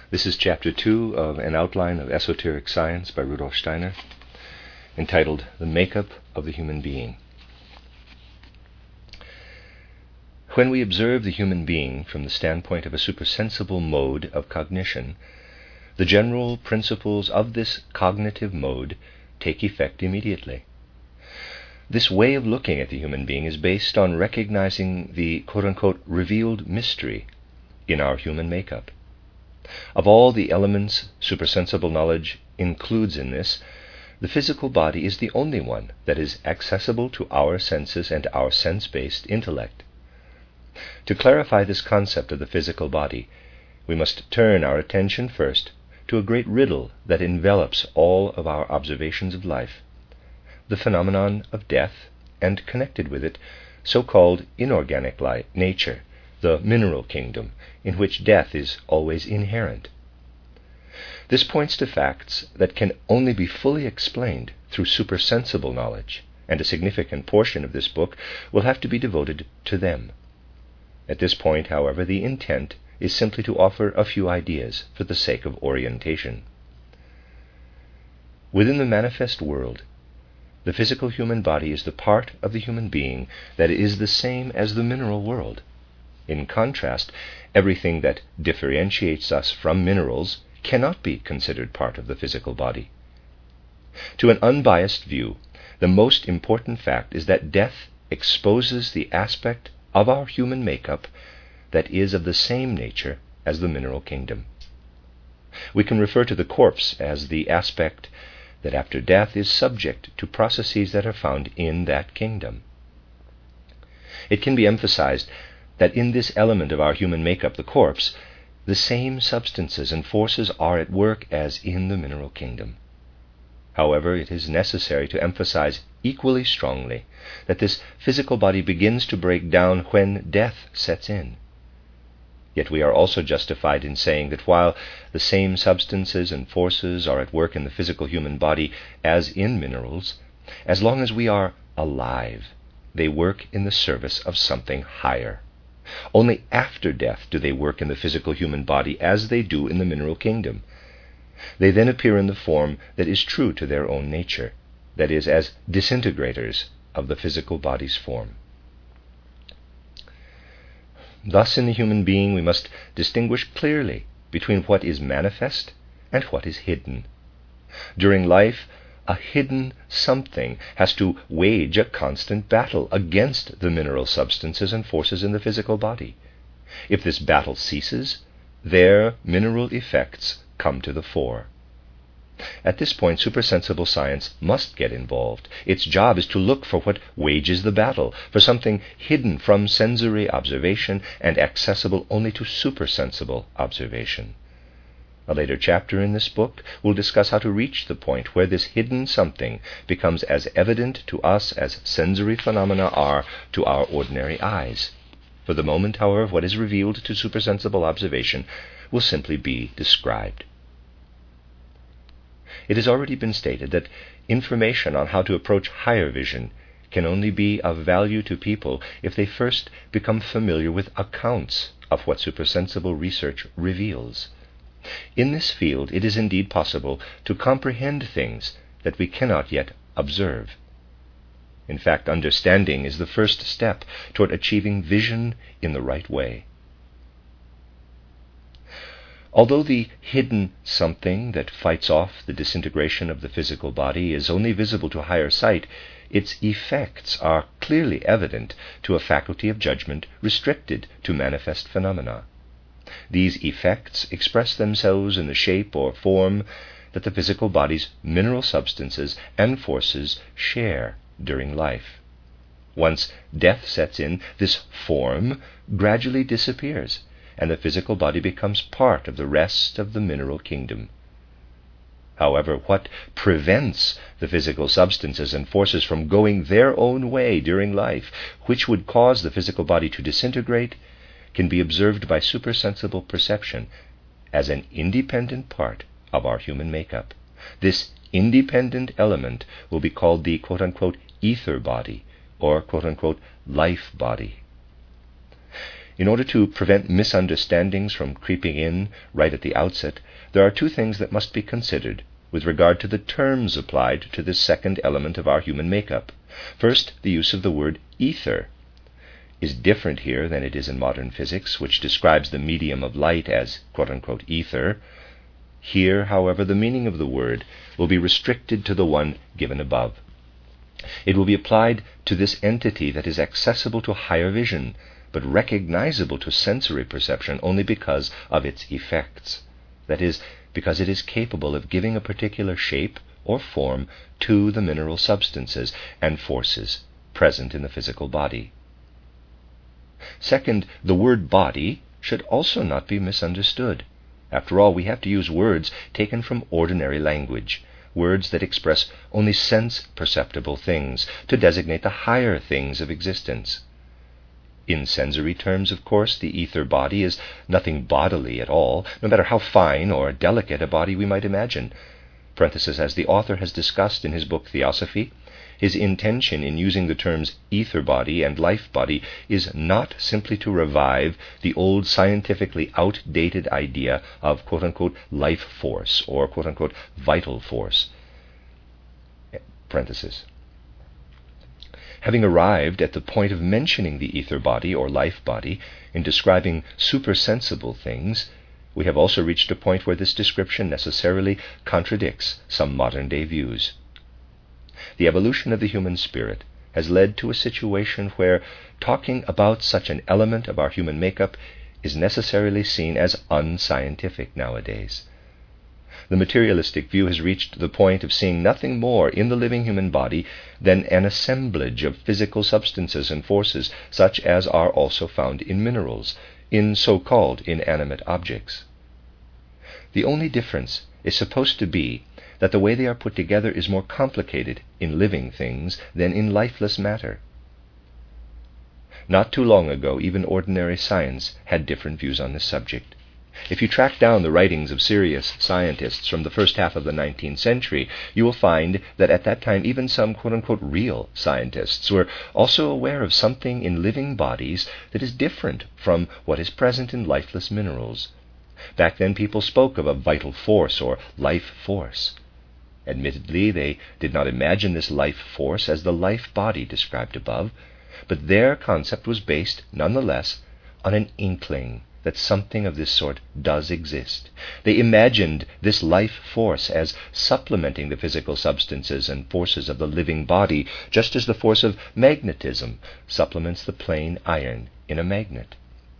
This is Chapter 2 of An Outline of Esoteric Science by Rudolf Steiner, entitled The Makeup of the Human Being. When we observe the human being from the standpoint of a supersensible mode of cognition, the general principles of this cognitive mode take effect immediately. This way of looking at the human being is based on recognizing the quote-unquote revealed mystery in our human makeup. Of all the elements supersensible knowledge includes in this, the physical body is the only one that is accessible to our senses and our sense-based intellect. To clarify this concept of the physical body, we must turn our attention first to a great riddle that envelops all of our observations of life, the phenomenon of death, and connected with it, so-called inorganic nature, the mineral kingdom, in which death is always inherent. This points to facts that can only be fully explained through supersensible knowledge, and a significant portion of this book will have to be devoted to them. At this point, however, the intent is simply to offer a few ideas for the sake of orientation. Within the manifest world, the physical human body is the part of the human being that is the same as the mineral world. In contrast, everything that differentiates us from minerals cannot be considered part of the physical body. To an unbiased view, the most important fact is that death exposes the aspect of our human makeup that is of the same nature as the mineral kingdom. We can refer to the corpse as the aspect that after death is subject to processes that are found in that kingdom. It can be emphasized that in this element of our human makeup, the corpse, the same substances and forces are at work as in the mineral kingdom. However, it is necessary to emphasize equally strongly that this physical body begins to break down when death sets in. Yet we are also justified in saying that while the same substances and forces are at work in the physical human body as in minerals, as long as we are alive, they work in the service of something higher. Only after death do they work in the physical human body as they do in the mineral kingdom. They then appear in the form that is true to their own nature, that is, as disintegrators of the physical body's form. Thus, in the human being, we must distinguish clearly between what is manifest and what is hidden. During life, a hidden something has to wage a constant battle against the mineral substances and forces in the physical body. If this battle ceases, their mineral effects come to the fore. At this point, supersensible science must get involved. Its job is to look for what wages the battle, for something hidden from sensory observation and accessible only to supersensible observation. A later chapter in this book will discuss how to reach the point where this hidden something becomes as evident to us as sensory phenomena are to our ordinary eyes. For the moment, however, what is revealed to supersensible observation will simply be described. It has already been stated that information on how to approach higher vision can only be of value to people if they first become familiar with accounts of what supersensible research reveals. In this field, it is indeed possible to comprehend things that we cannot yet observe. In fact, understanding is the first step toward achieving vision in the right way. Although the hidden something that fights off the disintegration of the physical body is only visible to higher sight, its effects are clearly evident to a faculty of judgment restricted to manifest phenomena. These effects express themselves in the shape or form that the physical body's mineral substances and forces share during life. Once death sets in, this form gradually disappears, and the physical body becomes part of the rest of the mineral kingdom. However, what prevents the physical substances and forces from going their own way during life, which would cause the physical body to disintegrate, can be observed by supersensible perception as an independent part of our human makeup. This independent element will be called the quote-unquote ether body, or quote-unquote life body. In order to prevent misunderstandings from creeping in right at the outset, there are two things that must be considered with regard to the terms applied to this second element of our human makeup. First, the use of the word ether is different here than it is in modern physics, which describes the medium of light as quote-unquote ether. Here, however, the meaning of the word will be restricted to the one given above. It will be applied to this entity that is accessible to higher vision, but recognizable to sensory perception only because of its effects. That is, because it is capable of giving a particular shape or form to the mineral substances and forces present in the physical body. Second, the word body should also not be misunderstood. After all, we have to use words taken from ordinary language, words that express only sense-perceptible things, to designate the higher things of existence. In sensory terms, of course, the ether body is nothing bodily at all, no matter how fine or delicate a body we might imagine. As the author has discussed in his book Theosophy, his intention in using the terms ether body and life body is not simply to revive the old scientifically outdated idea of quote-unquote life force or quote-unquote vital force. Parenthesis. Having arrived at the point of mentioning the ether body or life body in describing supersensible things, we have also reached a point where this description necessarily contradicts some modern-day views. The evolution of the human spirit has led to a situation where talking about such an element of our human makeup is necessarily seen as unscientific nowadays. The materialistic view has reached the point of seeing nothing more in the living human body than an assemblage of physical substances and forces, such as are also found in minerals, in so-called inanimate objects. The only difference is supposed to be that the way they are put together is more complicated in living things than in lifeless matter. Not too long ago, even ordinary science had different views on this subject. If you track down the writings of serious scientists from the first half of the 19th century, you will find that at that time even some quote-unquote real scientists were also aware of something in living bodies that is different from what is present in lifeless minerals. Back then people spoke of a vital force or life force. Admittedly, they did not imagine this life force as the life body described above, but their concept was based, nonetheless, on an inkling that something of this sort does exist. They imagined this life force as supplementing the physical substances and forces of the living body, just as the force of magnetism supplements the plain iron in a magnet.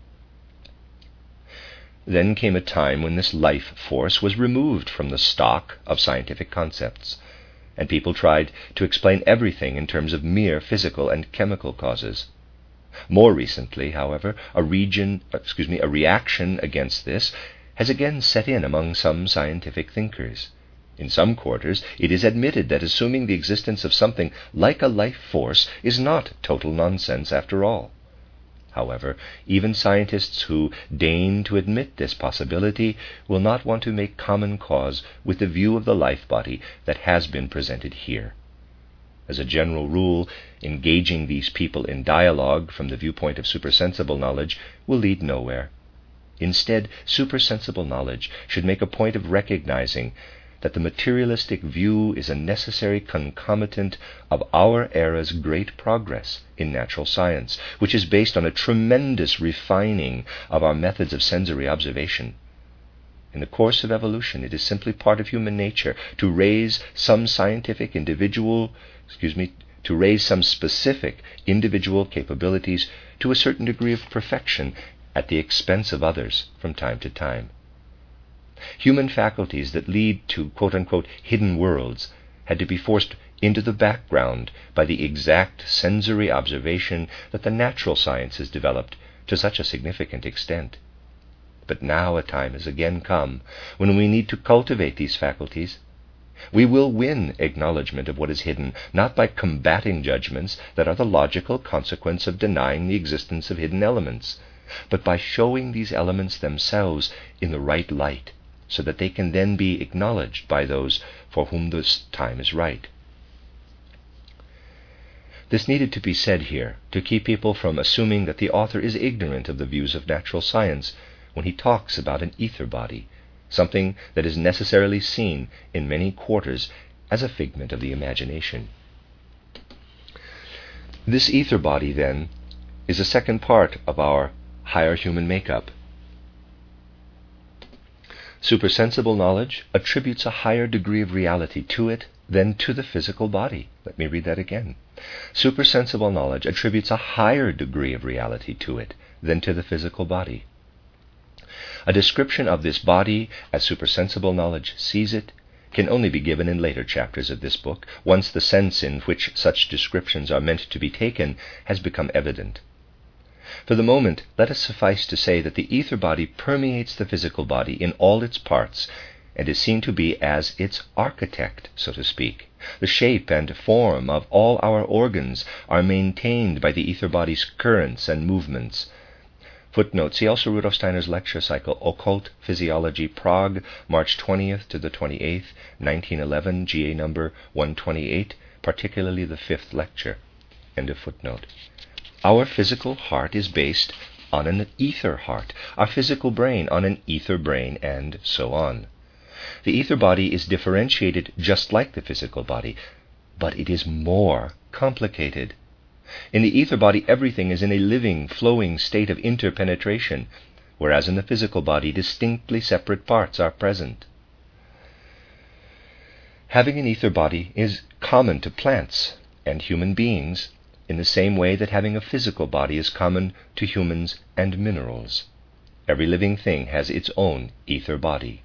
Then came a time when this life force was removed from the stock of scientific concepts, and people tried to explain everything in terms of mere physical and chemical causes. More recently, however, a reaction against this has again set in among some scientific thinkers. In some quarters, it is admitted that assuming the existence of something like a life force is not total nonsense after all. However, even scientists who deign to admit this possibility will not want to make common cause with the view of the life body that has been presented here. As a general rule, engaging these people in dialogue from the viewpoint of supersensible knowledge will lead nowhere. Instead, supersensible knowledge should make a point of recognizing that the materialistic view is a necessary concomitant of our era's great progress in natural science, which is based on a tremendous refining of our methods of sensory observation. In the course of evolution, it is simply part of human nature to raise some specific individual capabilities to a certain degree of perfection at the expense of others from time to time. Human faculties that lead to quote-unquote hidden worlds had to be forced into the background by the exact sensory observation that the natural sciences developed to such a significant extent. But now a time has again come when we need to cultivate these faculties. We will win acknowledgement of what is hidden, not by combating judgments that are the logical consequence of denying the existence of hidden elements, but by showing these elements themselves in the right light, so that they can then be acknowledged by those for whom this time is right. This needed to be said here to keep people from assuming that the author is ignorant of the views of natural science when he talks about an ether body, something that is necessarily seen in many quarters as a figment of the imagination. This ether body, then, is a second part of our higher human makeup. Supersensible knowledge attributes a higher degree of reality to it than to the physical body. Let me read that again. Supersensible knowledge attributes a higher degree of reality to it than to the physical body. A description of this body as supersensible knowledge sees it can only be given in later chapters of this book, once the sense in which such descriptions are meant to be taken has become evident. For the moment, let us suffice to say that the ether body permeates the physical body in all its parts, and is seen to be as its architect, so to speak. The shape and form of all our organs are maintained by the ether body's currents and movements. Footnote, see also Rudolf Steiner's lecture cycle, Occult Physiology, Prague, March 20th to the 28th, 1911, GA number 128, particularly the 5th lecture. End of footnote. Our physical heart is based on an ether heart, our physical brain on an ether brain, and so on. The ether body is differentiated just like the physical body, but it is more complicated. In the ether body, everything is in a living, flowing state of interpenetration, whereas in the physical body, distinctly separate parts are present. Having an ether body is common to plants and human beings, in the same way that having a physical body is common to humans and minerals. Every living thing has its own ether body.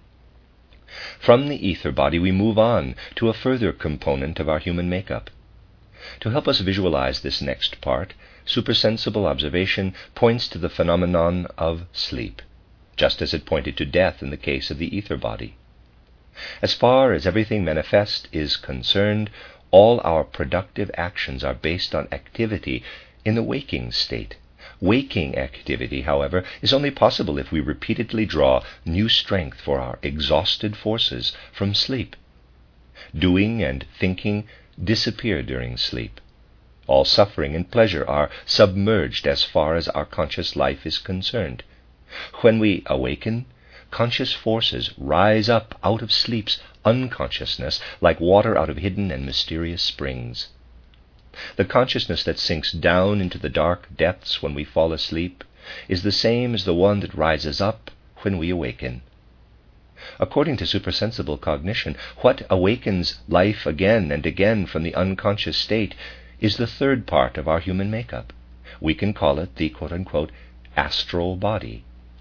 From the ether body, we move on to a further component of our human makeup. To help us visualize this next part, supersensible observation points to the phenomenon of sleep, just as it pointed to death in the case of the ether body. As far as everything manifest is concerned, all our productive actions are based on activity in the waking state. Waking activity, however, is only possible if we repeatedly draw new strength for our exhausted forces from sleep. Doing and thinking disappear during sleep. All suffering and pleasure are submerged as far as our conscious life is concerned. When we awaken, conscious forces rise up out of sleep's unconsciousness like water out of hidden and mysterious springs. The consciousness that sinks down into the dark depths when we fall asleep is the same as the one that rises up when we awaken. According to supersensible cognition, what awakens life again and again from the unconscious state is the third part of our human makeup. We can call it the quote-unquote astral body.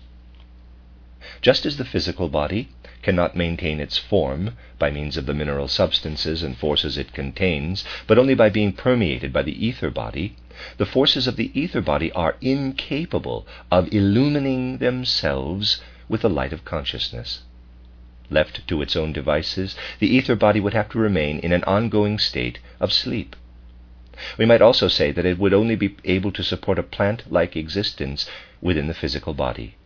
Just as the physical body cannot maintain its form by means of the mineral substances and forces it contains, but only by being permeated by the ether body, the forces of the ether body are incapable of illumining themselves with the light of consciousness. Left to its own devices, the ether body would have to remain in an ongoing state of sleep. We might also say that it would only be able to support a plant-like existence within the physical body.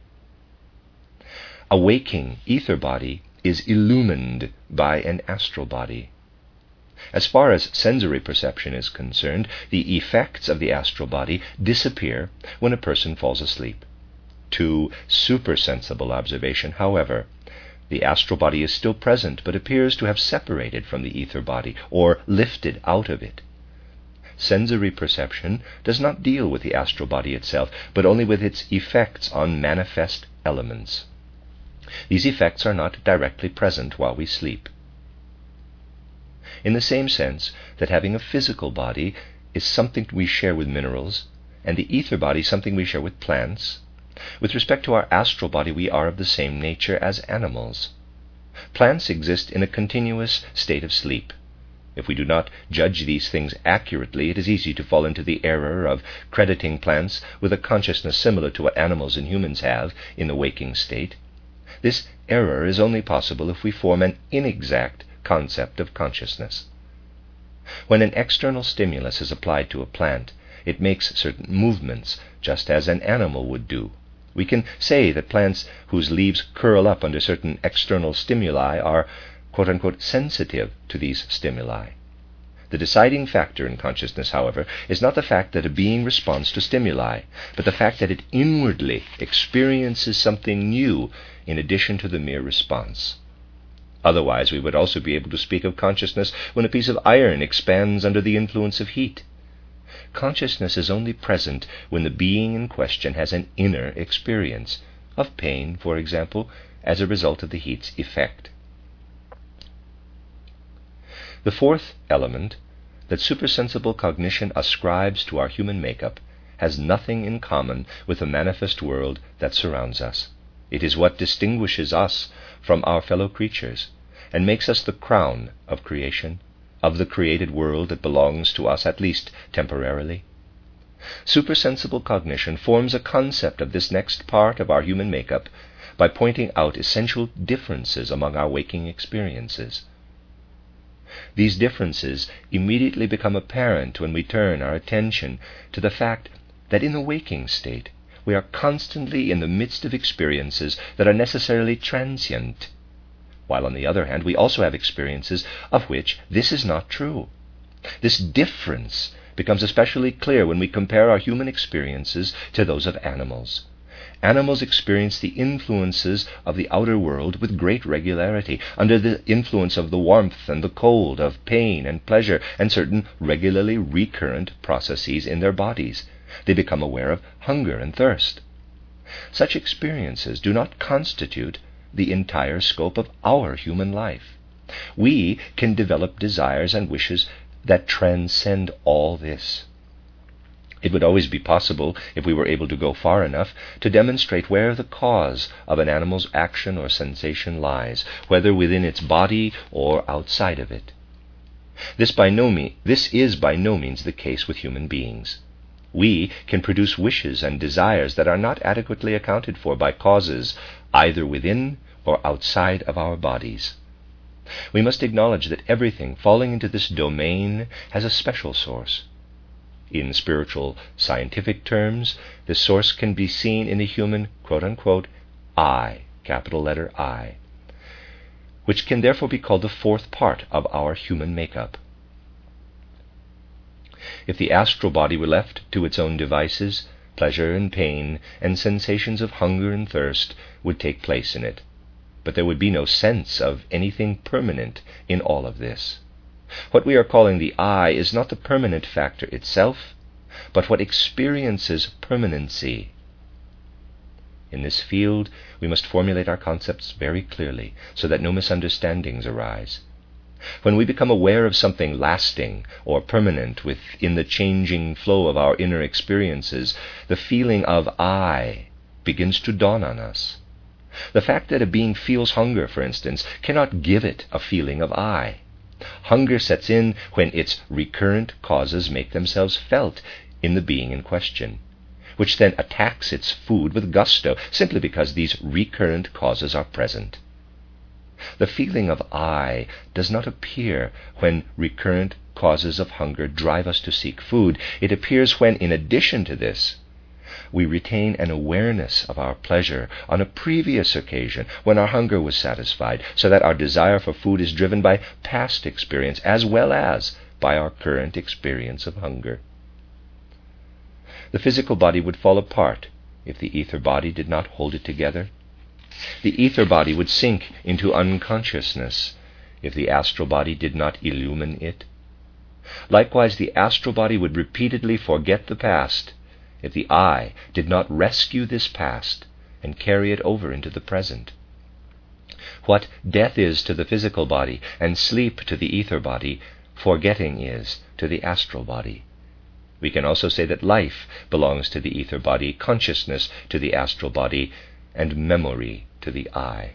A waking ether body is illumined by an astral body. As far as sensory perception is concerned, the effects of the astral body disappear when a person falls asleep. To supersensible observation, however, the astral body is still present, but appears to have separated from the ether body, or lifted out of it. Sensory perception does not deal with the astral body itself, but only with its effects on manifest elements. These effects are not directly present while we sleep. In the same sense that having a physical body is something we share with minerals, and the ether body something we share with plants, with respect to our astral body we are of the same nature as animals. Plants exist in a continuous state of sleep. If we do not judge these things accurately, it is easy to fall into the error of crediting plants with a consciousness similar to what animals and humans have in the waking state. This error is only possible if we form an inexact concept of consciousness. When an external stimulus is applied to a plant, it makes certain movements, just as an animal would do. We can say that plants whose leaves curl up under certain external stimuli are quote-unquote sensitive to these stimuli. The deciding factor in consciousness, however, is not the fact that a being responds to stimuli, but the fact that it inwardly experiences something new in addition to the mere response. Otherwise, we would also be able to speak of consciousness when a piece of iron expands under the influence of heat. Consciousness is only present when the being in question has an inner experience, of pain, for example, as a result of the heat's effect. The fourth element that supersensible cognition ascribes to our human makeup has nothing in common with the manifest world that surrounds us. It is what distinguishes us from our fellow creatures and makes us the crown of creation, of the created world that belongs to us, at least temporarily. Supersensible cognition forms a concept of this next part of our human makeup by pointing out essential differences among our waking experiences. These differences immediately become apparent when we turn our attention to the fact that in the waking state we are constantly in the midst of experiences that are necessarily transient, while on the other hand we also have experiences of which this is not true. This difference becomes especially clear when we compare our human experiences to those of animals. Animals experience the influences of the outer world with great regularity, under the influence of the warmth and the cold, of pain and pleasure, and certain regularly recurrent processes in their bodies. They become aware of hunger and thirst. Such experiences do not constitute the entire scope of our human life. We can develop desires and wishes that transcend all this. It would always be possible, if we were able to go far enough, to demonstrate where the cause of an animal's action or sensation lies, whether within its body or outside of it. This is by no means the case with human beings. We can produce wishes and desires that are not adequately accounted for by causes either within or outside of our bodies. We must acknowledge that everything falling into this domain has a special source. In spiritual scientific terms, this source can be seen in the human, quote-unquote, I, capital letter I, which can therefore be called the fourth part of our human makeup. If the astral body were left to its own devices, pleasure and pain and sensations of hunger and thirst would take place in it, but there would be no sense of anything permanent in all of this. What we are calling the I is not the permanent factor itself, but what experiences permanency. In this field, we must formulate our concepts very clearly so that no misunderstandings arise. When we become aware of something lasting or permanent within the changing flow of our inner experiences, the feeling of I begins to dawn on us. The fact that a being feels hunger, for instance, cannot give it a feeling of I. Hunger sets in when its recurrent causes make themselves felt in the being in question, which then attacks its food with gusto simply because these recurrent causes are present. The feeling of I does not appear when recurrent causes of hunger drive us to seek food. It appears when, in addition to this, we retain an awareness of our pleasure on a previous occasion when our hunger was satisfied, so that our desire for food is driven by past experience as well as by our current experience of hunger. The physical body would fall apart if the ether body did not hold it together. The ether body would sink into unconsciousness if the astral body did not illumine it. Likewise, the astral body would repeatedly forget the past if the I did not rescue this past and carry it over into the present. What death is to the physical body and sleep to the ether body, forgetting is to the astral body. We can also say that life belongs to the ether body, consciousness to the astral body, and memory to the I.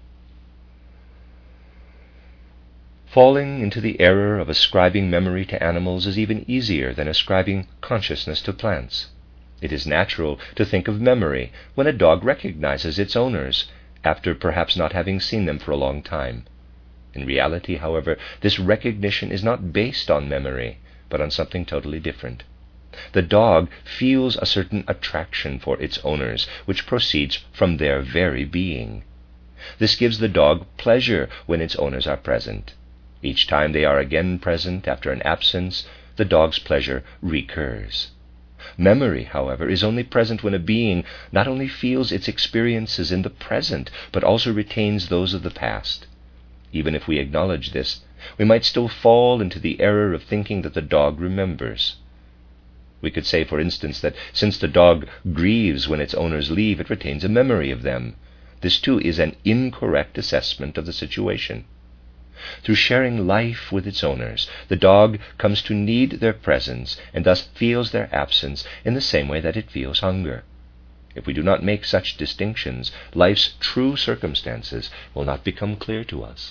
Falling into the error of ascribing memory to animals is even easier than ascribing consciousness to plants. It is natural to think of memory when a dog recognizes its owners, after perhaps not having seen them for a long time. In reality, however, this recognition is not based on memory, but on something totally different. The dog feels a certain attraction for its owners, which proceeds from their very being. This gives the dog pleasure when its owners are present. Each time they are again present after an absence, the dog's pleasure recurs. Memory, however, is only present when a being not only feels its experiences in the present, but also retains those of the past. Even if we acknowledge this, we might still fall into the error of thinking that the dog remembers. We could say, for instance, that since the dog grieves when its owners leave, it retains a memory of them. This, too, is an incorrect assessment of the situation. Through sharing life with its owners, the dog comes to need their presence and thus feels their absence in the same way that it feels hunger. If we do not make such distinctions, life's true circumstances will not become clear to us.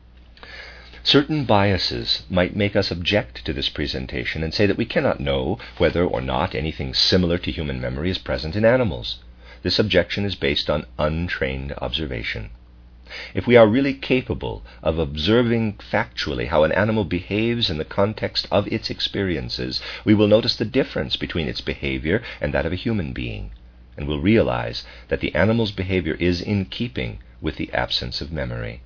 Certain biases might make us object to this presentation and say that we cannot know whether or not anything similar to human memory is present in animals. This objection is based on untrained observation. If we are really capable of observing factually how an animal behaves in the context of its experiences, we will notice the difference between its behavior and that of a human being, and will realize that the animal's behavior is in keeping with the absence of memory.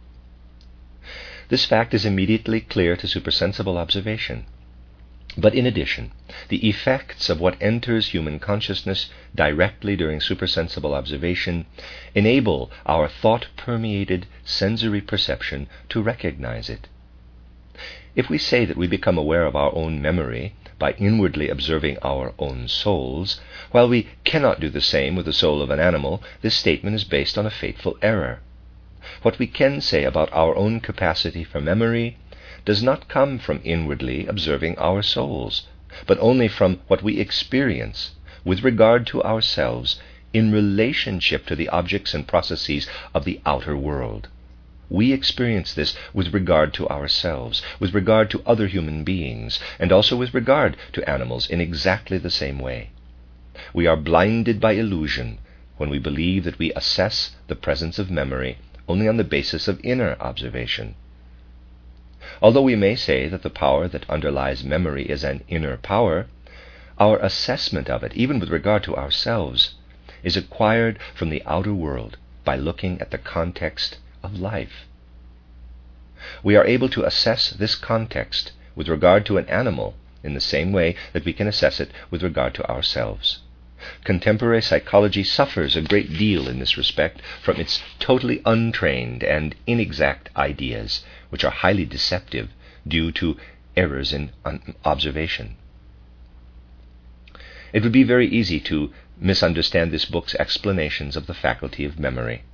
This fact is immediately clear to supersensible observation. But in addition, the effects of what enters human consciousness directly during supersensible observation enable our thought-permeated sensory perception to recognize it. If we say that we become aware of our own memory by inwardly observing our own souls, while we cannot do the same with the soul of an animal, this statement is based on a fateful error. What we can say about our own capacity for memory does not come from inwardly observing our souls, but only from what we experience with regard to ourselves in relationship to the objects and processes of the outer world. We experience this with regard to ourselves, with regard to other human beings, and also with regard to animals in exactly the same way. We are blinded by illusion when we believe that we assess the presence of memory only on the basis of inner observation. Although we may say that the power that underlies memory is an inner power, our assessment of it, even with regard to ourselves, is acquired from the outer world by looking at the context of life. We are able to assess this context with regard to an animal in the same way that we can assess it with regard to ourselves. Contemporary psychology suffers a great deal in this respect from its totally untrained and inexact ideas, which are highly deceptive due to errors in observation. It would be very easy to misunderstand this book's explanations of the faculty of memory.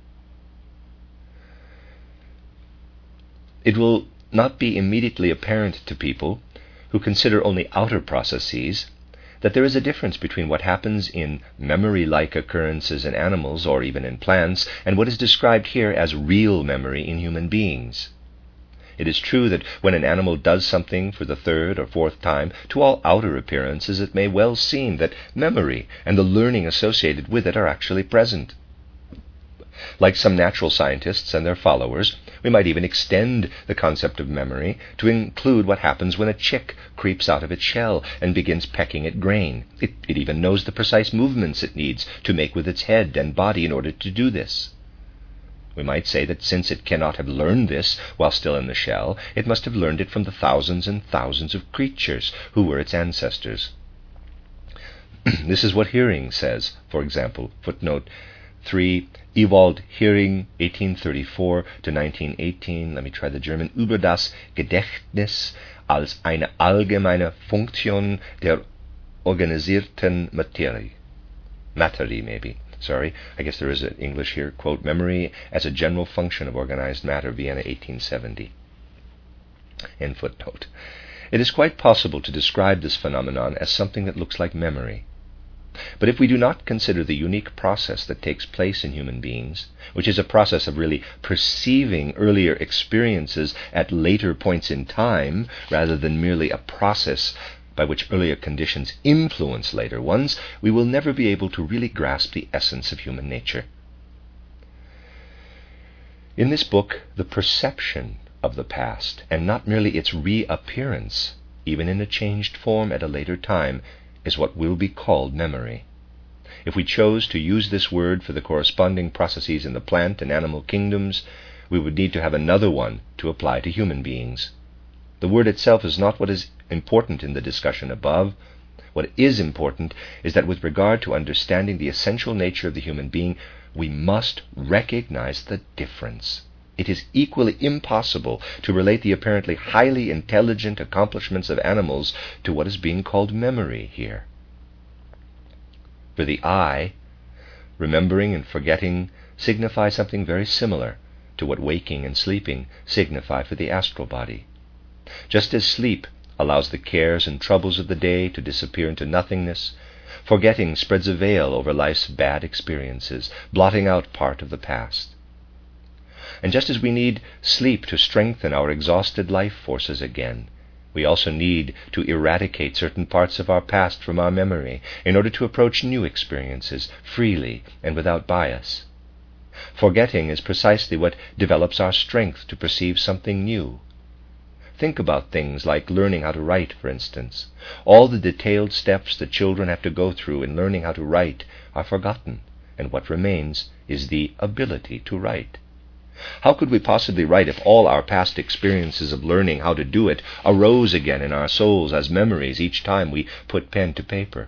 It will not be immediately apparent to people who consider only outer processes that there is a difference between what happens in memory-like occurrences in animals or even in plants and what is described here as real memory in human beings. It is true that when an animal does something for the third or fourth time, to all outer appearances it may well seem that memory and the learning associated with it are actually present. Like some natural scientists and their followers, we might even extend the concept of memory to include what happens when a chick creeps out of its shell and begins pecking at grain. It even knows the precise movements it needs to make with its head and body in order to do this. We might say that since it cannot have learned this while still in the shell, it must have learned it from the thousands and thousands of creatures who were its ancestors. This is what Heering says, for example, footnote 3, Ewald Heering, 1834 to 1918, let me try the German, über das Gedächtnis als eine allgemeine Funktion der organisierten Materie. Materie, maybe. Sorry, I guess there is an English here, quote, memory as a general function of organized matter, Vienna, 1870. End footnote. It is quite possible to describe this phenomenon as something that looks like memory. But if we do not consider the unique process that takes place in human beings, which is a process of really perceiving earlier experiences at later points in time, rather than merely a process by which earlier conditions influence later ones, we will never be able to really grasp the essence of human nature. In this book, the perception of the past, and not merely its reappearance, even in a changed form at a later time, is what will be called memory. If we chose to use this word for the corresponding processes in the plant and animal kingdoms, we would need to have another one to apply to human beings. The word itself is not what is important in the discussion above. What is important is that with regard to understanding the essential nature of the human being, we must recognize the difference. It is equally impossible to relate the apparently highly intelligent accomplishments of animals to what is being called memory here. For the I, remembering and forgetting signify something very similar to what waking and sleeping signify for the astral body. Just as sleep allows the cares and troubles of the day to disappear into nothingness, forgetting spreads a veil over life's bad experiences, blotting out part of the past. And just as we need sleep to strengthen our exhausted life forces again, we also need to eradicate certain parts of our past from our memory in order to approach new experiences freely and without bias. Forgetting is precisely what develops our strength to perceive something new. Think about things like learning how to write, for instance. All the detailed steps that children have to go through in learning how to write are forgotten, and what remains is the ability to write. How could we possibly write if all our past experiences of learning how to do it arose again in our souls as memories each time we put pen to paper?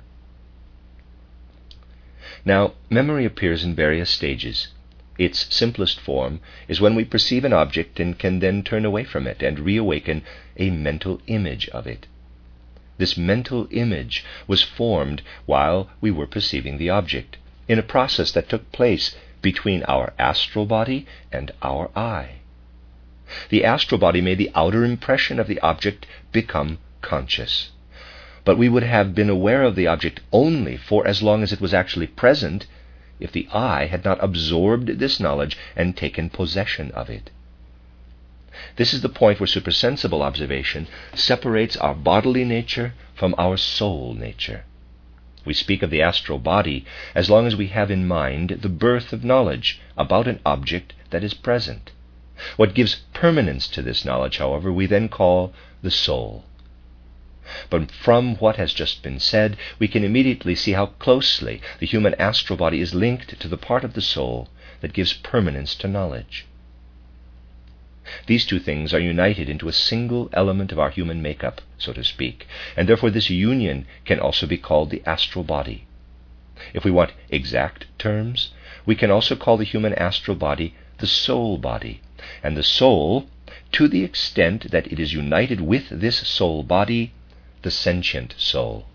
Now, memory appears in various stages. Its simplest form is when we perceive an object and can then turn away from it and reawaken a mental image of it. This mental image was formed while we were perceiving the object, in a process that took place between our astral body and our eye. The astral body made the outer impression of the object become conscious. But we would have been aware of the object only for as long as it was actually present if the eye had not absorbed this knowledge and taken possession of it. This is the point where supersensible observation separates our bodily nature from our soul nature. We speak of the astral body as long as we have in mind the birth of knowledge about an object that is present. What gives permanence to this knowledge, however, we then call the soul. But from what has just been said, we can immediately see how closely the human astral body is linked to the part of the soul that gives permanence to knowledge. These two things are united into a single element of our human makeup, so to speak, and therefore this union can also be called the astral body. If we want exact terms, we can also call the human astral body the soul body, and the soul, to the extent that it is united with this soul body, the sentient soul.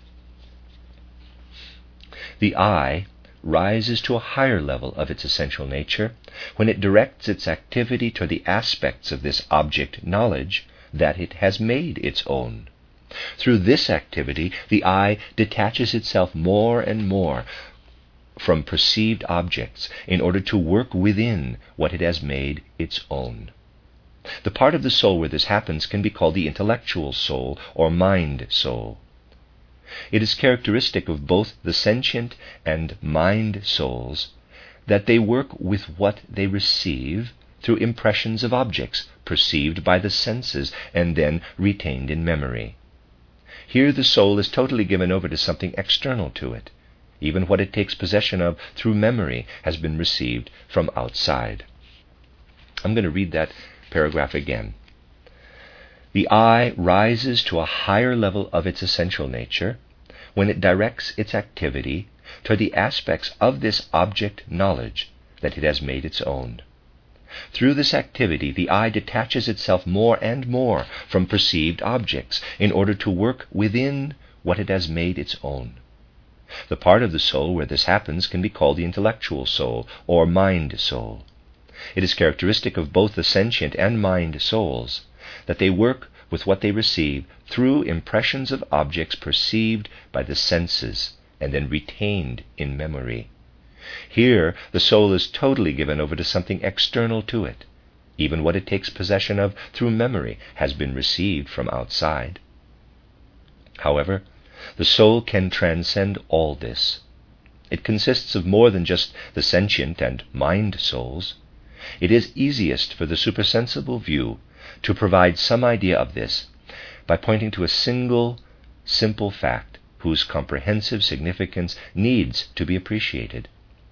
The I rises to a higher level of its essential nature when it directs its activity toward the aspects of this object knowledge that it has made its own. Through this activity, the I detaches itself more and more from perceived objects in order to work within what it has made its own. The part of the soul where this happens can be called the intellectual soul or mind soul. It is characteristic of both the sentient and mind souls that they work with what they receive through impressions of objects perceived by the senses and then retained in memory. Here the soul is totally given over to something external to it. Even what it takes possession of through memory has been received from outside. I'm going to read that paragraph again. The I rises to a higher level of its essential nature when it directs its activity toward the aspects of this object knowledge that it has made its own. Through this activity, the I detaches itself more and more from perceived objects in order to work within what it has made its own. The part of the soul where this happens can be called the intellectual soul or mind soul. It is characteristic of both the sentient and mind souls that they work with what they receive through impressions of objects perceived by the senses and then retained in memory. Here, the soul is totally given over to something external to it. Even what it takes possession of through memory has been received from outside. However, the soul can transcend all this. It consists of more than just the sentient and mind souls. It is easiest for the supersensible view to provide some idea of this by pointing to a single, simple fact whose comprehensive significance needs to be appreciated.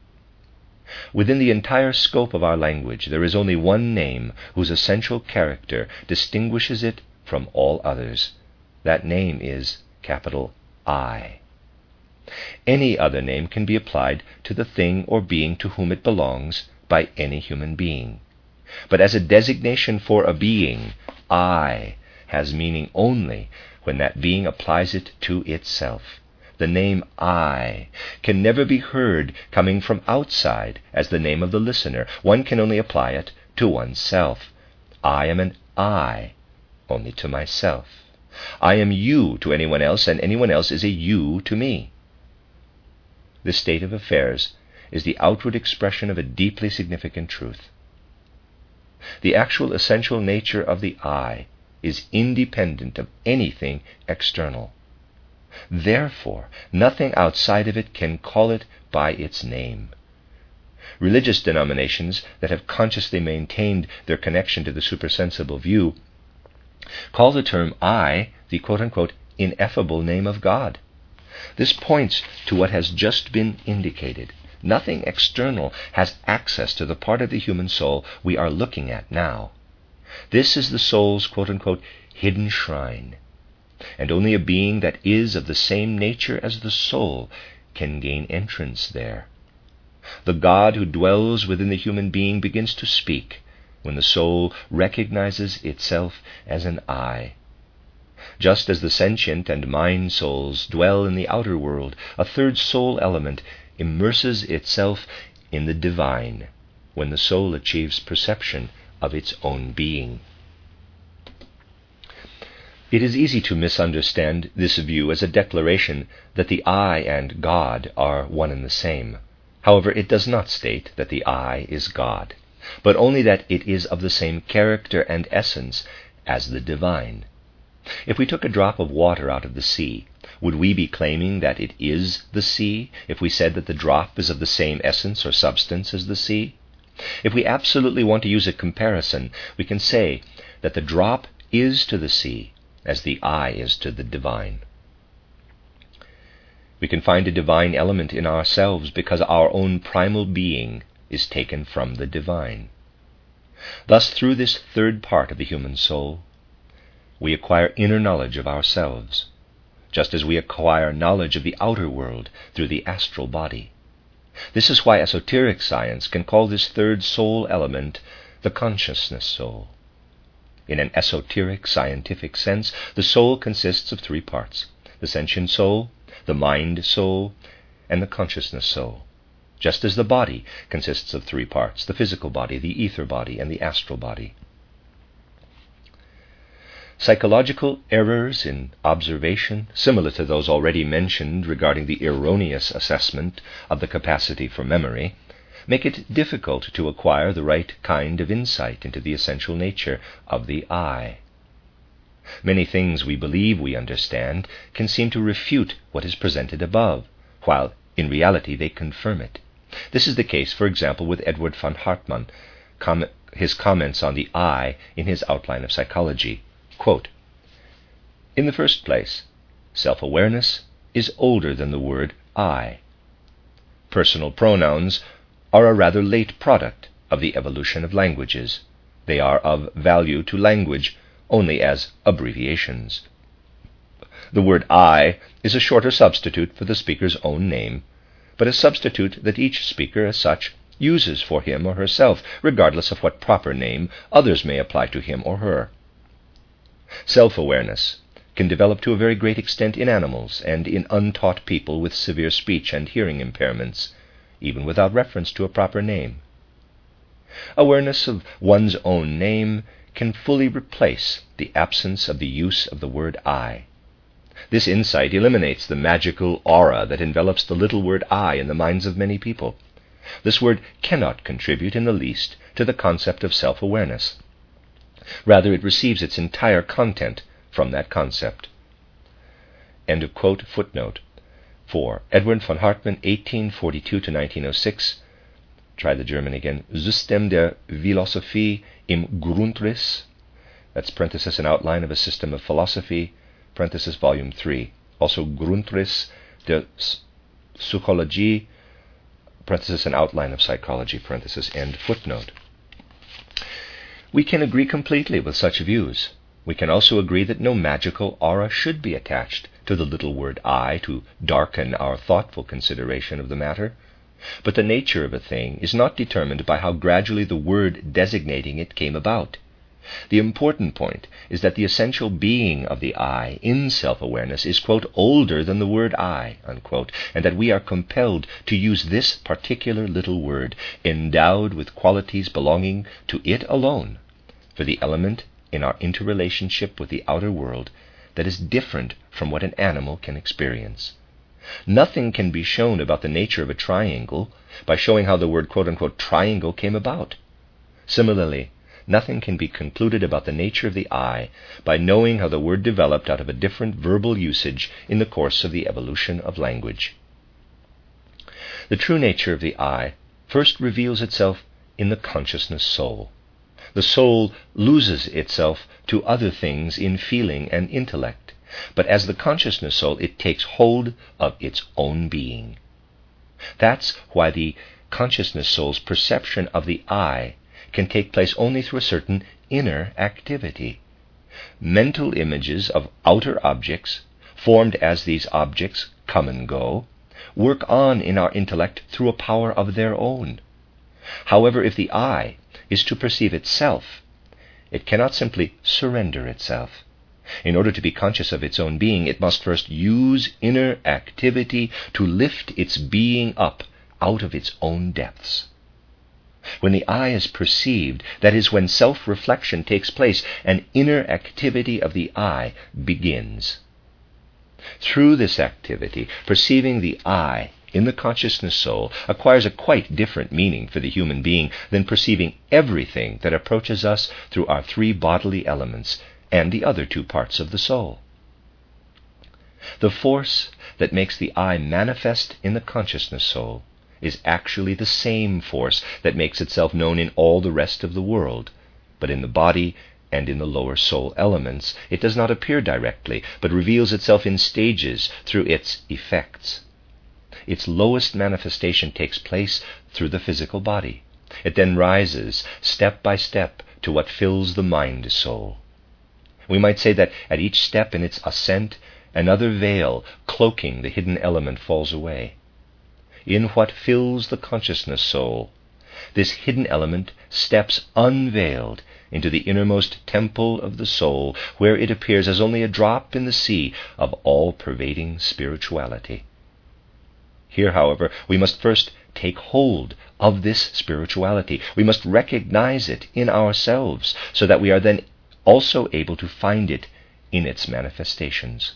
Within the entire scope of our language, there is only one name whose essential character distinguishes it from all others. That name is capital I. Any other name can be applied to the thing or being to whom it belongs by any human being. But as a designation for a being, I has meaning only when that being applies it to itself. The name I can never be heard coming from outside as the name of the listener. One can only apply it to oneself. I am an I, only to myself. I am you to anyone else, and anyone else is a you to me. This state of affairs is the outward expression of a deeply significant truth. The actual essential nature of the I is independent of anything external. Therefore, nothing outside of it can call it by its name. Religious denominations that have consciously maintained their connection to the supersensible view call the term I the quote-unquote ineffable name of God. This points to what has just been indicated. Nothing external has access to the part of the human soul we are looking at now. This is the soul's quote-unquote hidden shrine, and only a being that is of the same nature as the soul can gain entrance there. The God who dwells within the human being begins to speak when the soul recognizes itself as an I. Just as the sentient and mind souls dwell in the outer world, a third soul element immerses itself in the divine when the soul achieves perception of its own being. It is easy to misunderstand this view as a declaration that the I and God are one and the same. However, it does not state that the I is God, but only that it is of the same character and essence as the divine. If we took a drop of water out of the sea, would we be claiming that it is the sea if we said that the drop is of the same essence or substance as the sea? If we absolutely want to use a comparison, we can say that the drop is to the sea as the I is to the divine. We can find a divine element in ourselves because our own primal being is taken from the divine. Thus, through this third part of the human soul, we acquire inner knowledge of ourselves, just as we acquire knowledge of the outer world through the astral body. This is why esoteric science can call this third soul element the consciousness soul. In an esoteric scientific sense, the soul consists of three parts: the sentient soul, the mind soul, and the consciousness soul, just as the body consists of three parts: the physical body, the ether body, and the astral body. Psychological errors in observation, similar to those already mentioned regarding the erroneous assessment of the capacity for memory, make it difficult to acquire the right kind of insight into the essential nature of the I. Many things we believe we understand can seem to refute what is presented above, while in reality they confirm it. This is the case, for example, with Edward von Hartmann, his comments on the I in his Outline of Psychology. Quote, "In the first place, self-awareness is older than the word I. Personal pronouns are a rather late product of the evolution of languages. They are of value to language only as abbreviations. The word I is a shorter substitute for the speaker's own name, but a substitute that each speaker as such uses for him or herself, regardless of what proper name others may apply to him or her. Self-awareness can develop to a very great extent in animals and in untaught people with severe speech and hearing impairments, even without reference to a proper name. Awareness of one's own name can fully replace the absence of the use of the word I. This insight eliminates the magical aura that envelops the little word I in the minds of many people. This word cannot contribute in the least to the concept of self-awareness. Rather, it receives its entire content from that concept." End of quote. Footnote. For Edward von Hartmann, 1842 to 1906. Try the German again. System der Philosophie im Grundriss. That's parenthesis, an outline of a system of philosophy, parenthesis, volume 3. Also Grundriss der Psychologie, parenthesis, an outline of psychology, parenthesis, end footnote. We can agree completely with such views. We can also agree that no magical aura should be attached to the little word I to darken our thoughtful consideration of the matter. But the nature of a thing is not determined by how gradually the word designating it came about. The important point is that the essential being of the I in self-awareness is, quote, older than the word I, unquote, and that we are compelled to use this particular little word, endowed with qualities belonging to it alone, for the element in our interrelationship with the outer world that is different from what an animal can experience. Nothing can be shown about the nature of a triangle by showing how the word, quote-unquote, triangle came about. Similarly, nothing can be concluded about the nature of the I by knowing how the word developed out of a different verbal usage in the course of the evolution of language. The true nature of the I first reveals itself in the consciousness soul. The soul loses itself to other things in feeling and intellect, but as the consciousness soul, it takes hold of its own being. That's why the consciousness soul's perception of the I can take place only through a certain inner activity. Mental images of outer objects, formed as these objects come and go, work on in our intellect through a power of their own. However, if the I is to perceive itself, it cannot simply surrender itself. In order to be conscious of its own being, it must first use inner activity to lift its being up out of its own depths. When the I is perceived, that is, when self-reflection takes place, an inner activity of the I begins. Through this activity, perceiving the I in the consciousness soul acquires a quite different meaning for the human being than perceiving everything that approaches us through our three bodily elements and the other two parts of the soul. The force that makes the I manifest in the consciousness soul is actually the same force that makes itself known in all the rest of the world, but in the body and in the lower soul elements it does not appear directly, but reveals itself in stages through its effects. Its lowest manifestation takes place through the physical body. It then rises step by step to what fills the mind soul. We might say that at each step in its ascent, another veil cloaking the hidden element falls away. In what fills the consciousness soul, this hidden element steps unveiled into the innermost temple of the soul, where it appears as only a drop in the sea of all-pervading spirituality. Here, however, we must first take hold of this spirituality. We must recognize it in ourselves, so that we are then also able to find it in its manifestations.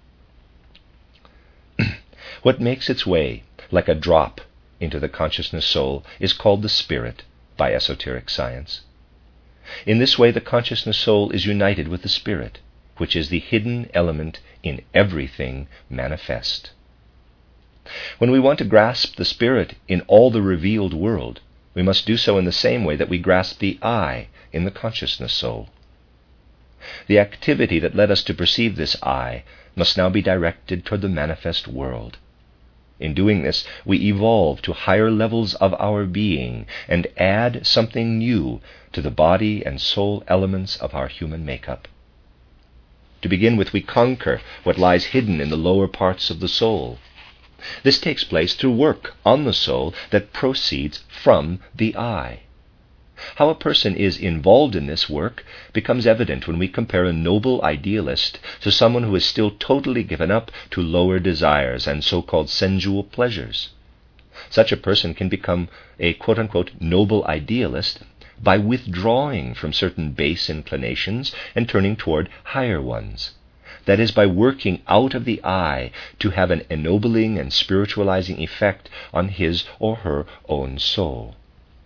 What makes its way like a drop into the consciousness soul is called the spirit by esoteric science. In this way, the consciousness soul is united with the spirit, which is the hidden element in everything manifest. When we want to grasp the spirit in all the revealed world, we must do so in the same way that we grasp the I in the consciousness soul. The activity that led us to perceive this I must now be directed toward the manifest world. In doing this, we evolve to higher levels of our being and add something new to the body and soul elements of our human makeup. To begin with, we conquer what lies hidden in the lower parts of the soul. This takes place through work on the soul that proceeds from the I. How a person is involved in this work becomes evident when we compare a noble idealist to someone who is still totally given up to lower desires and so-called sensual pleasures. Such a person can become a quote-unquote noble idealist by withdrawing from certain base inclinations and turning toward higher ones. That is, by working out of the I to have an ennobling and spiritualizing effect on his or her own soul.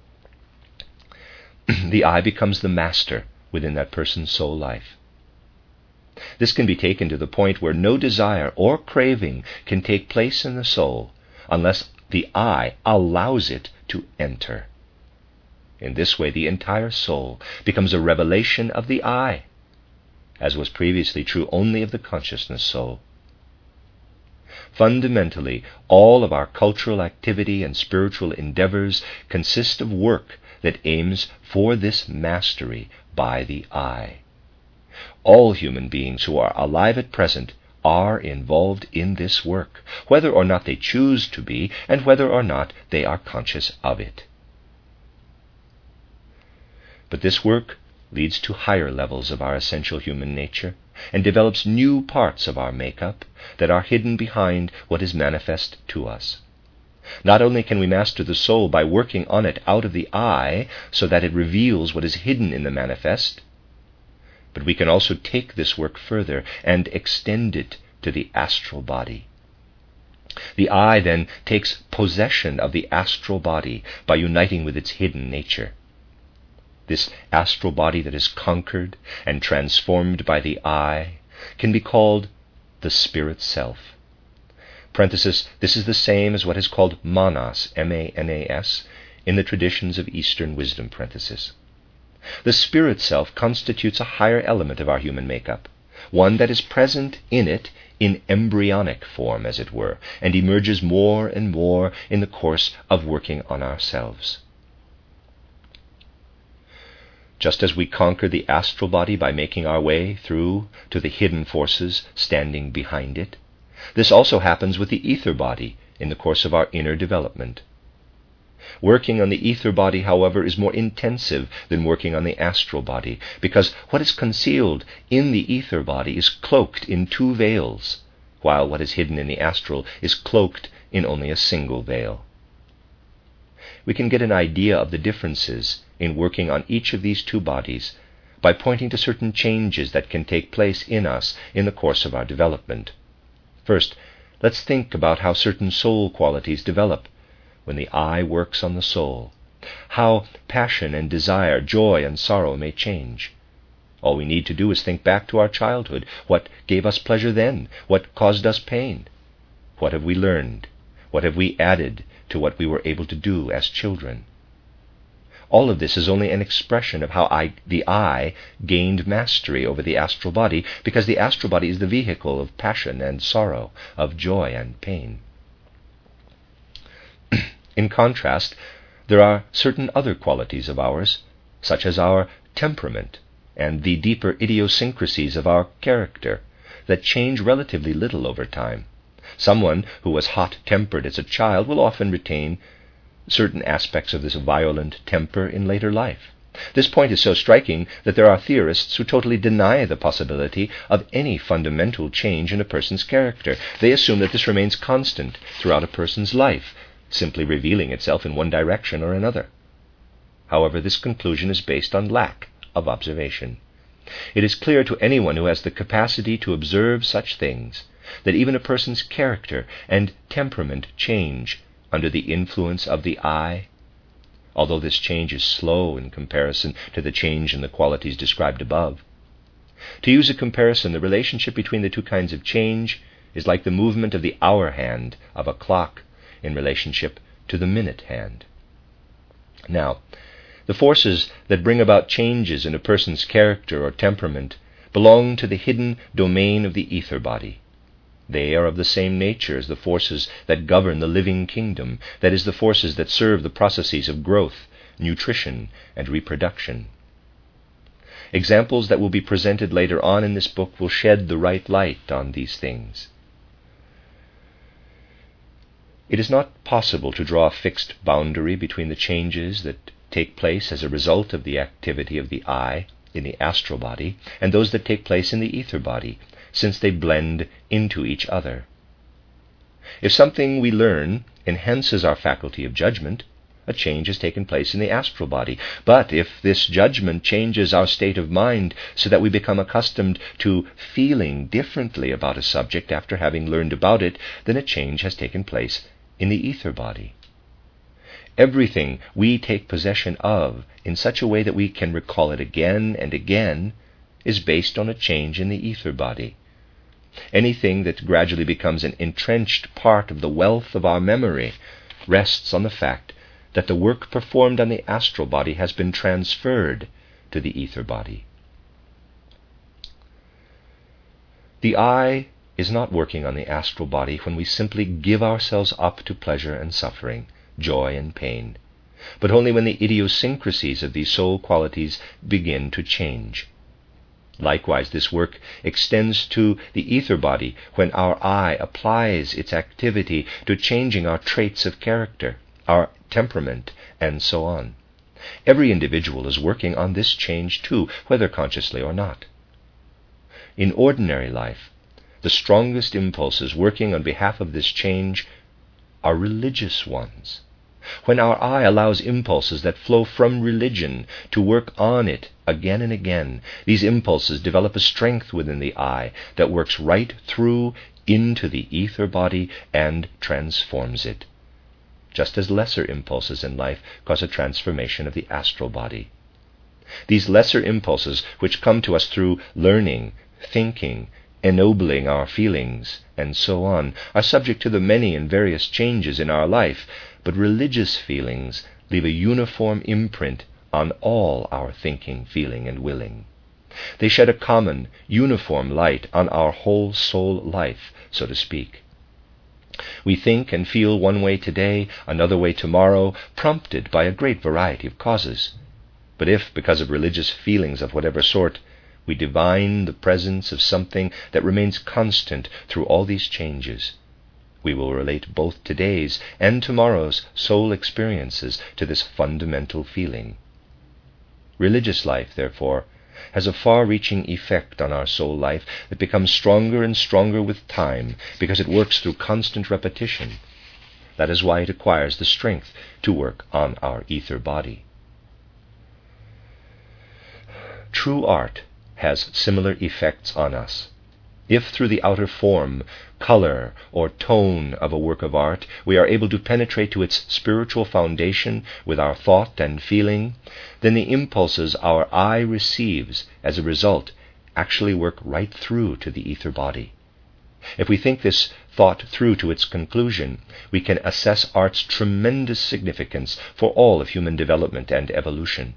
The I becomes the master within that person's soul life. This can be taken to the point where no desire or craving can take place in the soul unless the I allows it to enter. In this way, the entire soul becomes a revelation of the I, as was previously true only of the consciousness soul. Fundamentally, all of our cultural activity and spiritual endeavors consist of work that aims for this mastery by the I. All human beings who are alive at present are involved in this work, whether or not they choose to be, and whether or not they are conscious of it. But this work leads to higher levels of our essential human nature and develops new parts of our makeup that are hidden behind what is manifest to us. Not only can we master the soul by working on it out of the I, so that it reveals what is hidden in the manifest, but we can also take this work further and extend it to the astral body. The I then takes possession of the astral body by uniting with its hidden nature. This astral body that is conquered and transformed by the I can be called the spirit self. Parenthesis, this is the same as what is called manas, M-A-N-A-S, in the traditions of Eastern wisdom. Parenthesis. The spirit self constitutes a higher element of our human makeup, one that is present in it in embryonic form, as it were, and emerges more and more in the course of working on ourselves. Just as we conquer the astral body by making our way through to the hidden forces standing behind it, this also happens with the ether body in the course of our inner development. Working on the ether body, however, is more intensive than working on the astral body, because what is concealed in the ether body is cloaked in two veils, while what is hidden in the astral is cloaked in only a single veil. We can get an idea of the differences in working on each of these two bodies by pointing to certain changes that can take place in us in the course of our development. First, let's think about how certain soul qualities develop when the I works on the soul, how passion and desire, joy and sorrow may change. All we need to do is think back to our childhood. What gave us pleasure then? What caused us pain? What have we learned? What have we added to what we were able to do as children? All of this is only an expression of how the I gained mastery over the astral body, because the astral body is the vehicle of passion and sorrow, of joy and pain. In contrast, there are certain other qualities of ours, such as our temperament and the deeper idiosyncrasies of our character, that change relatively little over time. Someone who was hot-tempered as a child will often retain certain aspects of this violent temper in later life. This point is so striking that there are theorists who totally deny the possibility of any fundamental change in a person's character. They assume that this remains constant throughout a person's life, simply revealing itself in one direction or another. However, this conclusion is based on lack of observation. It is clear to anyone who has the capacity to observe such things that even a person's character and temperament change under the influence of the I, although this change is slow in comparison to the change in the qualities described above. To use a comparison, the relationship between the two kinds of change is like the movement of the hour hand of a clock in relationship to the minute hand. Now, the forces that bring about changes in a person's character or temperament belong to the hidden domain of the ether body. They are of the same nature as the forces that govern the living kingdom, that is, the forces that serve the processes of growth, nutrition, and reproduction. Examples that will be presented later on in this book will shed the right light on these things. It is not possible to draw a fixed boundary between the changes that take place as a result of the activity of the I in the astral body and those that take place in the ether body, since they blend into each other. If something we learn enhances our faculty of judgment, a change has taken place in the astral body. But if this judgment changes our state of mind so that we become accustomed to feeling differently about a subject after having learned about it, then a change has taken place in the ether body. Everything we take possession of in such a way that we can recall it again and again is based on a change in the ether body. Anything that gradually becomes an entrenched part of the wealth of our memory rests on the fact that the work performed on the astral body has been transferred to the ether body. The I is not working on the astral body when we simply give ourselves up to pleasure and suffering, joy and pain, but only when the idiosyncrasies of these soul qualities begin to change. Likewise, this work extends to the ether body when our eye applies its activity to changing our traits of character, our temperament, and so on. Every individual is working on this change too, whether consciously or not. In ordinary life, the strongest impulses working on behalf of this change are religious ones. When our eye allows impulses that flow from religion to work on it again and again, these impulses develop a strength within the eye that works right through into the ether body and transforms it, just as lesser impulses in life cause a transformation of the astral body. These lesser impulses, which come to us through learning, thinking, ennobling our feelings, and so on, are subject to the many and various changes in our life, but religious feelings leave a uniform imprint on all our thinking, feeling, and willing. They shed a common, uniform light on our whole soul life, so to speak. We think and feel one way today, another way tomorrow, prompted by a great variety of causes. But if, because of religious feelings of whatever sort, we divine the presence of something that remains constant through all these changes, we will relate both today's and tomorrow's soul experiences to this fundamental feeling. Religious life, therefore, has a far-reaching effect on our soul life that becomes stronger and stronger with time because it works through constant repetition. That is why it acquires the strength to work on our ether body. True art has similar effects on us. If through the outer form, color, or tone of a work of art we are able to penetrate to its spiritual foundation with our thought and feeling, then the impulses our eye receives as a result actually work right through to the ether body. If we think this thought through to its conclusion, we can assess art's tremendous significance for all of human development and evolution.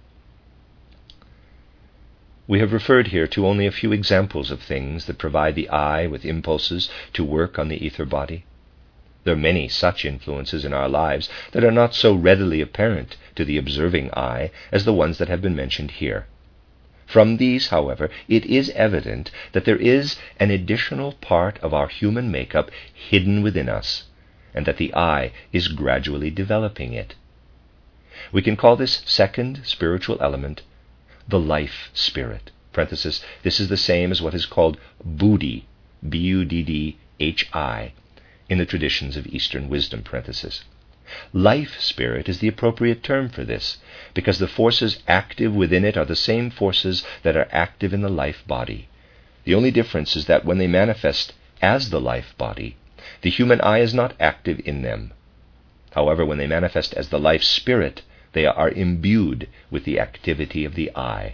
We have referred here to only a few examples of things that provide the eye with impulses to work on the ether body. There are many such influences in our lives that are not so readily apparent to the observing eye as the ones that have been mentioned here. From these, however, it is evident that there is an additional part of our human makeup hidden within us, and that the eye is gradually developing it. We can call this second spiritual element the life spirit. Parenthesis, this is the same as what is called Buddhi, Buddhi, in the traditions of Eastern wisdom. Parenthesis. Life spirit is the appropriate term for this, because the forces active within it are the same forces that are active in the life body. The only difference is that when they manifest as the life body, the human eye is not active in them. However, when they manifest as the life spirit, they are imbued with the activity of the eye.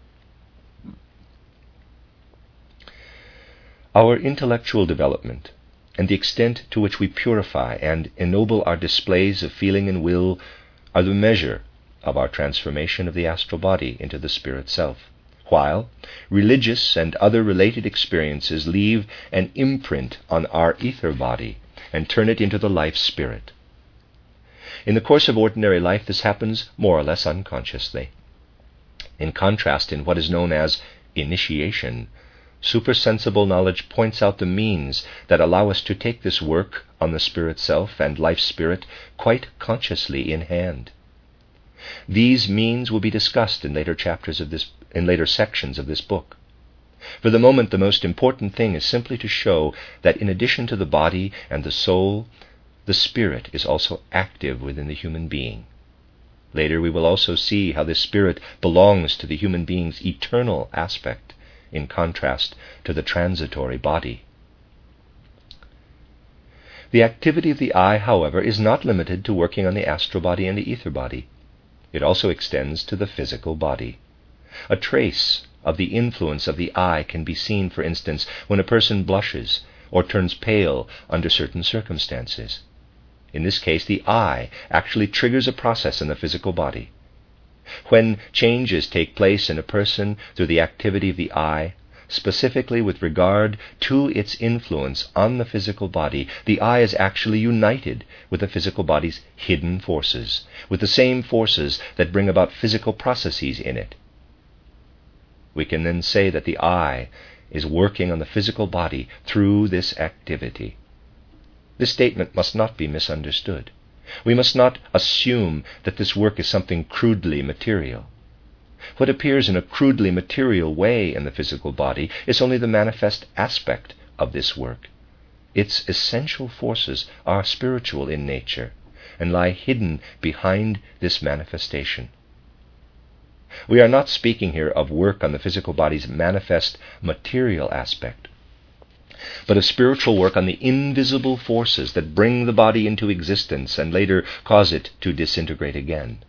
Our intellectual development and the extent to which we purify and ennoble our displays of feeling and will are the measure of our transformation of the astral body into the spirit self, while religious and other related experiences leave an imprint on our ether body and turn it into the life spirit. In the course of ordinary life, this happens more or less unconsciously. In contrast, in what is known as initiation, supersensible knowledge points out the means that allow us to take this work on the spirit self and life spirit quite consciously in hand. These means will be discussed in later sections of this book. For the moment, the most important thing is simply to show that in addition to the body and the soul, the spirit is also active within the human being. Later we will also see how this spirit belongs to the human being's eternal aspect, in contrast to the transitory body. The activity of the eye, however, is not limited to working on the astral body and the ether body. It also extends to the physical body. A trace of the influence of the eye can be seen, for instance, when a person blushes or turns pale under certain circumstances. In this case, the eye actually triggers a process in the physical body. When changes take place in a person through the activity of the eye, specifically with regard to its influence on the physical body, the eye is actually united with the physical body's hidden forces, with the same forces that bring about physical processes in it. we can then say that the I is working on the physical body through this activity. This statement must not be misunderstood. We must not assume that this work is something crudely material. What appears in a crudely material way in the physical body is only the manifest aspect of this work. Its essential forces are spiritual in nature and lie hidden behind this manifestation. We are not speaking here of work on the physical body's manifest material aspect, but of spiritual work on the invisible forces that bring the body into existence and later cause it to disintegrate again.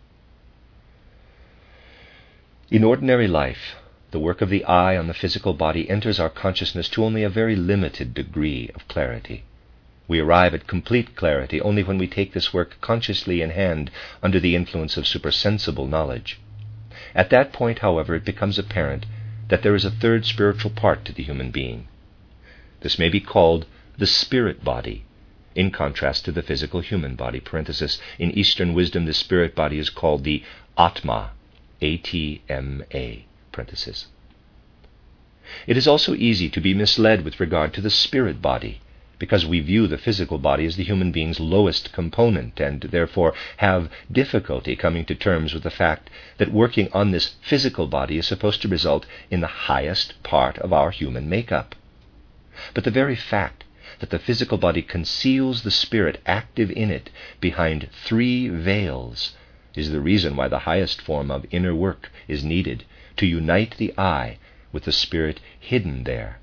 In ordinary life, the work of the I on the physical body enters our consciousness to only a very limited degree of clarity. We arrive at complete clarity only when we take this work consciously in hand under the influence of supersensible knowledge. At that point, however, it becomes apparent that there is a third spiritual part to the human being. This may be called the spirit body, in contrast to the physical human body. Parenthesis, in Eastern wisdom, the spirit body is called the Atma, A-T-M-A, parenthesis. It is also easy to be misled with regard to the spirit body, because we view the physical body as the human being's lowest component and therefore have difficulty coming to terms with the fact that working on this physical body is supposed to result in the highest part of our human makeup. But the very fact that the physical body conceals the spirit active in it behind 3 veils is the reason why the highest form of inner work is needed to unite the I with the spirit hidden there.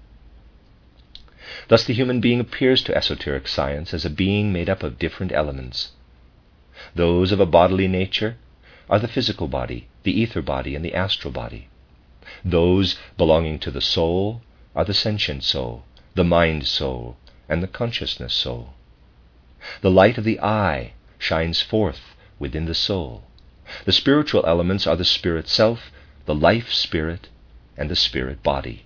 Thus the human being appears to esoteric science as a being made up of different elements. Those of a bodily nature are the physical body, the ether body, and the astral body. Those belonging to the soul are the sentient soul, the mind soul, and the consciousness soul. The light of the I shines forth within the soul. The spiritual elements are the spirit self, the life spirit, and the spirit body.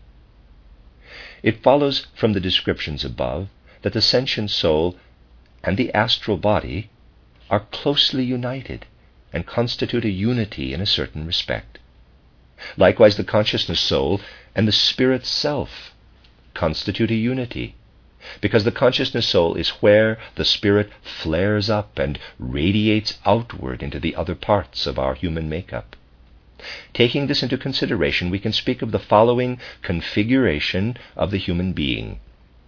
It follows from the descriptions above that the sentient soul and the astral body are closely united and constitute a unity in a certain respect. Likewise, the consciousness soul and the spirit self constitute a unity, because the consciousness soul is where the spirit flares up and radiates outward into the other parts of our human makeup. Taking this into consideration, we can speak of the following configuration of the human being.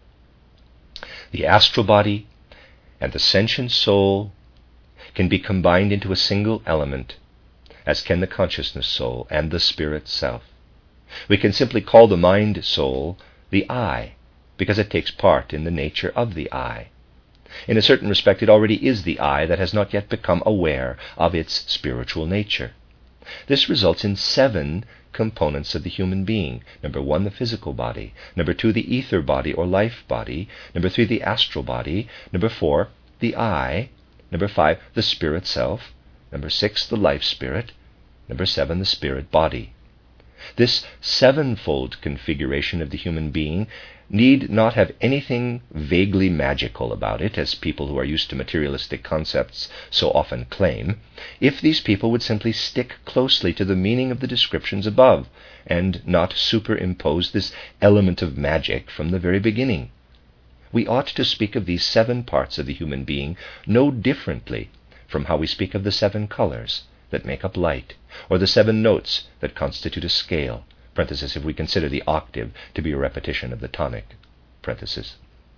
The astral body and the sentient soul can be combined into a single element, as can the consciousness soul and the spirit self. We can simply call the mind soul the I, because it takes part in the nature of the I. In a certain respect, it already is the I that has not yet become aware of its spiritual nature. This results in 7 components of the human being. Number 1, the physical body. Number 2, the ether body or life body. Number 3, the astral body. Number 4, the I. Number 5, the spirit self. Number 6, the life spirit. Number 7, the spirit body. This 7-fold configuration of the human being need not have anything vaguely magical about it, as people who are used to materialistic concepts so often claim, if these people would simply stick closely to the meaning of the descriptions above and not superimpose this element of magic from the very beginning. We ought to speak of these 7 parts of the human being no differently from how we speak of the 7 colors that make up light, or the 7 notes that constitute a scale, parenthesis, if we consider the octave to be a repetition of the tonic, parenthesis.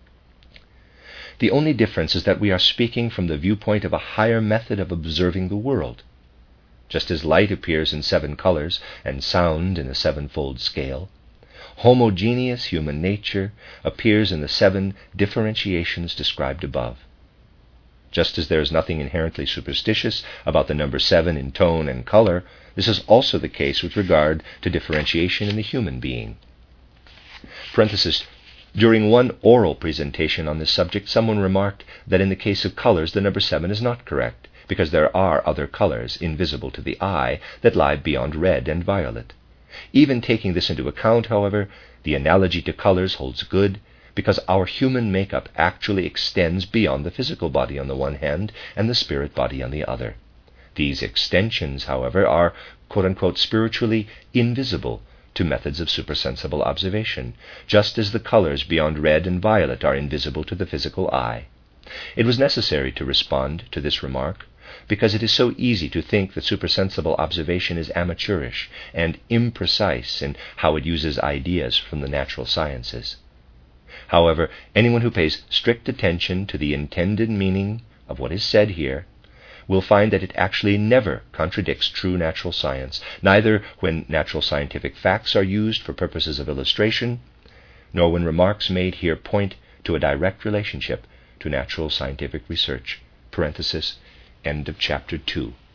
The only difference is that we are speaking from the viewpoint of a higher method of observing the world. Just as light appears in 7 colors and sound in a 7-fold scale, homogeneous human nature appears in the 7 differentiations described above. Just as there is nothing inherently superstitious about the number 7 in tone and color, this is also the case with regard to differentiation in the human being. Parenthesis, during one oral presentation on this subject, someone remarked that in the case of colors, the number 7 is not correct, because there are other colors, invisible to the eye, that lie beyond red and violet. Even taking this into account, however, the analogy to colors holds good, because our human makeup actually extends beyond the physical body on the one hand and the spirit body on the other. These extensions, however, are quote-unquote spiritually invisible to methods of supersensible observation, just as the colors beyond red and violet are invisible to the physical eye. It was necessary to respond to this remark, because it is so easy to think that supersensible observation is amateurish and imprecise in how it uses ideas from the natural sciences. However, anyone who pays strict attention to the intended meaning of what is said here will find that it actually never contradicts true natural science, neither when natural scientific facts are used for purposes of illustration, nor when remarks made here point to a direct relationship to natural scientific research. Parenthesis, end of chapter 2.